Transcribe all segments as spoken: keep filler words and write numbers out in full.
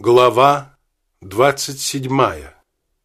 Глава двадцать седьмая.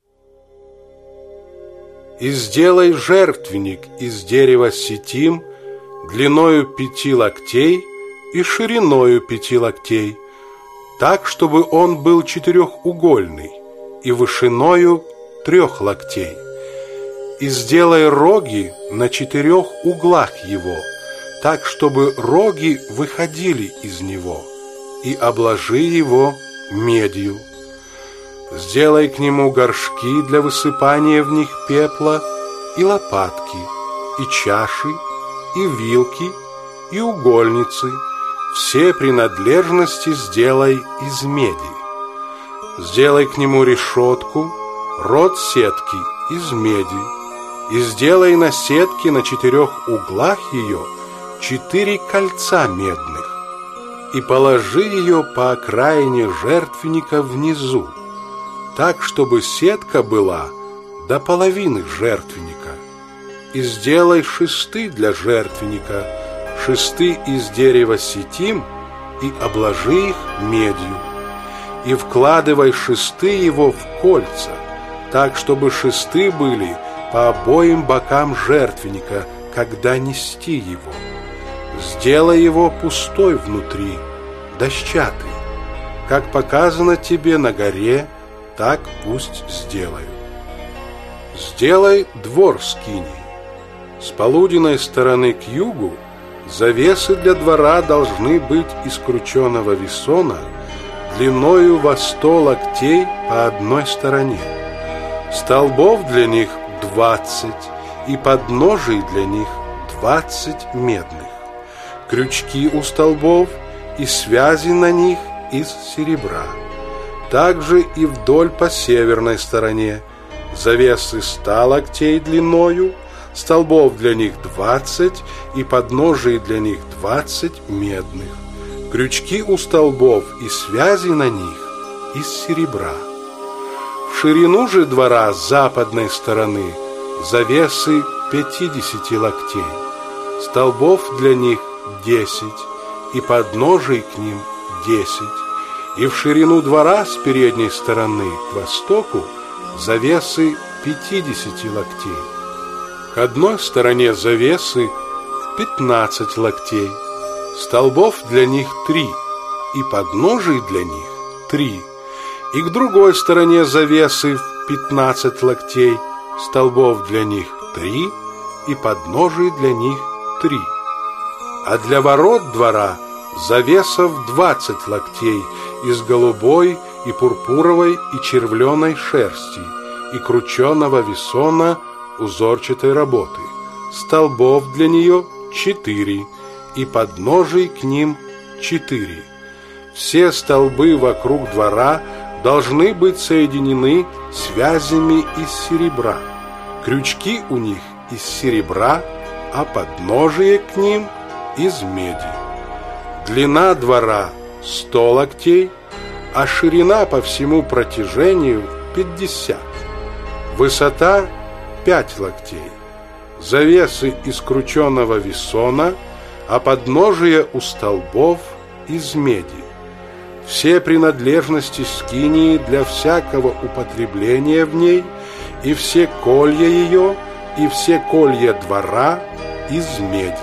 И сделай жертвенник из дерева ситим длиною пяти локтей и шириною пяти локтей, так, чтобы он был четырехугольный и вышиною трех локтей. И сделай роги на четырех углах его, так, чтобы роги выходили из него, и обложи его медью. Сделай к нему горшки для высыпания в них пепла, и лопатки, и чаши, и вилки, и угольницы. Все принадлежности сделай из меди. Сделай к нему решетку, рот сетки из меди, и сделай на сетке на четырех углах ее четыре кольца медных, и положи ее по окраине жертвенника внизу, так, чтобы сетка была до половины жертвенника. И сделай шесты для жертвенника, шесты из дерева ситим, и обложи их медью. И вкладывай шесты его в кольца, так, чтобы шесты были по обоим бокам жертвенника, когда нести его. Сделай его пустой внутри, дощатый. Как показано тебе на горе, так пусть сделают. Сделай двор скинии. С полуденной стороны к югу завесы для двора должны быть из крученого весона длиною во сто локтей по одной стороне. Столбов для них двадцать, и подножий для них двадцать медных. Крючки у столбов и связи на них из серебра. Также и вдоль по северной стороне завесы ста локтей длиною, столбов для них двадцать, и подножий для них двадцать медных. Крючки у столбов и связи на них из серебра. В ширину же двора с западной стороны завесы пятидесяти локтей, столбов для них десять, и подножий к ним десять, и в ширину двора с передней стороны к востоку завесы пятидесяти локтей. К одной стороне завесы пятнадцать локтей, столбов для них три, и подножий для них три, и к другой стороне завесы в пятнадцать локтей, столбов для них три, и подножий для них три. А для ворот двора завесов двадцать локтей из голубой и пурпуровой и червленой шерсти и крученого весона узорчатой работы, столбов для нее четыре, и подножий к ним четыре. Все столбы вокруг двора должны быть соединены связями из серебра, крючки у них из серебра, а подножие к ним из меди. Длина двора сто локтей, а ширина по всему протяжению пятьдесят. Высота пять локтей. Завесы из крученого весона, а подножие у столбов из меди. Все принадлежности скинии для всякого употребления в ней, и все колья ее, и все колья двора из меди.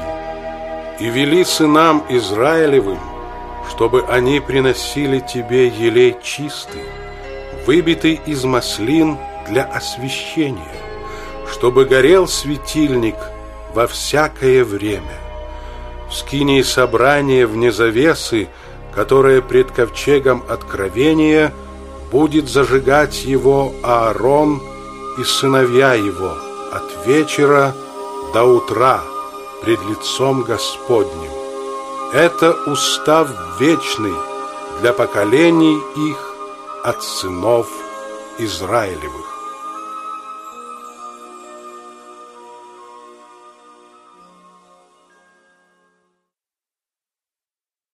И вели сынам Израилевым, чтобы они приносили тебе елей чистый, выбитый из маслин для освящения, чтобы горел светильник во всякое время. В скинии собрания вне завесы, которая пред ковчегом откровения, будет зажигать его Аарон и сыновья его от вечера до утра пред лицом Господним. Это устав вечный для поколений их от сынов Израилевых.